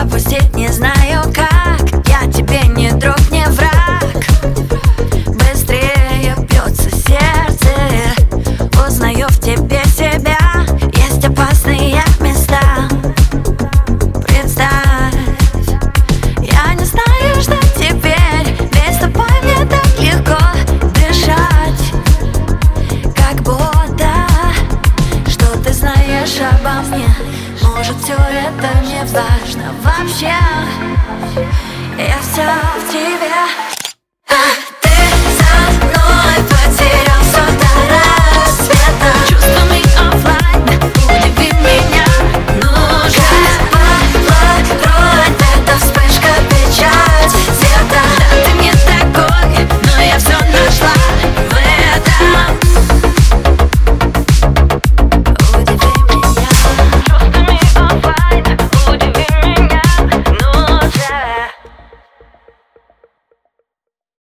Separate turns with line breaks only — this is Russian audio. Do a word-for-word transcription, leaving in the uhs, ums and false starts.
опустить не знаю как. Я тебе не друг, не враг. Быстрее бьется сердце, узнаю в тебе себя. Есть опасные места, представь. Я не знаю, что теперь, ведь с тобой мне так легко дышать. Как будто, что ты знаешь обо мне. Может, все это не важно вообще. Я все в тебе.